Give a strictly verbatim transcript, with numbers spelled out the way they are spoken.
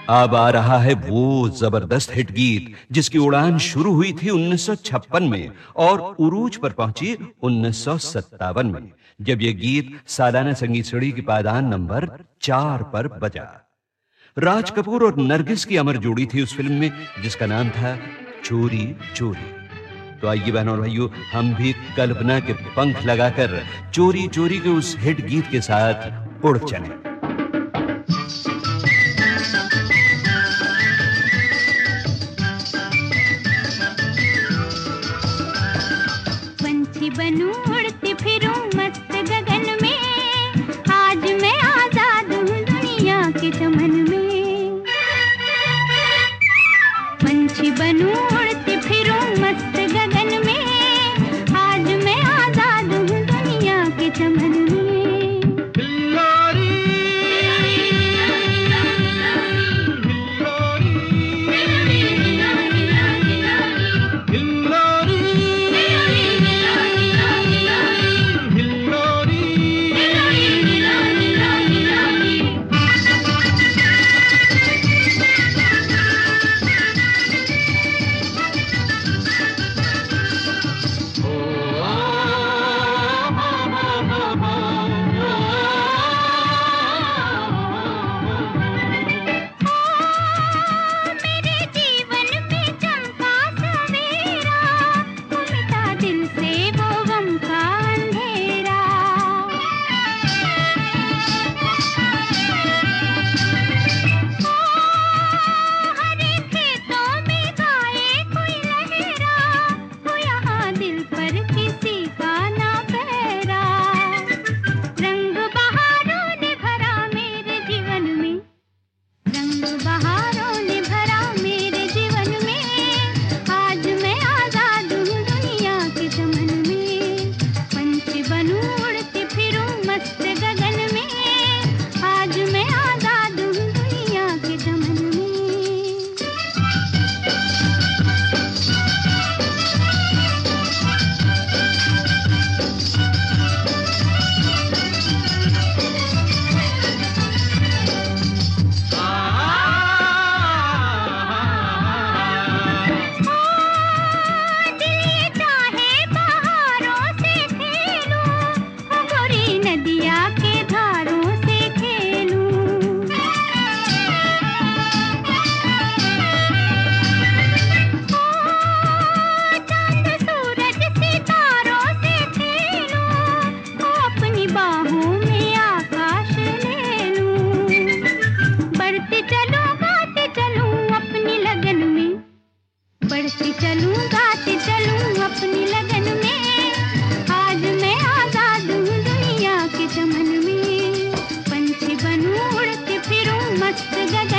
अब आ रहा है वो जबरदस्त हिट गीत जिसकी उड़ान शुरू हुई थी उन्नीस सौ छप्पन में और उरूज पर पहुंची उन्नीस सौ सत्तावन में, जब यह गीत सालाना संगीत सीढ़ी की पायदान नंबर चार पर बजा। राज कपूर और नरगिस की अमर जोड़ी थी उस फिल्म में, जिसका नाम था चोरी चोरी। तो आइए बहनों और भाइयों, हम भी कल्पना के पंख लगाकर चोरी चोरी के उस हिट गीत के साथ उड़ चलें। पंछी बनूं उड़ती फिरूं मस्त गगन में, आज मैं आजाद हूँ दुनिया के चमन में। पंछी बनूं उड़ती फिरूं मस्त गगन में, आज मैं आजाद हूँ दुनिया के चमन में। बढ़ती चलूं गाती चलूं अपनी लगन में, आज मैं आजाद हूँ दुनिया के चमन में। पंछी बनूं उड़ती फिरूं मस्त गगन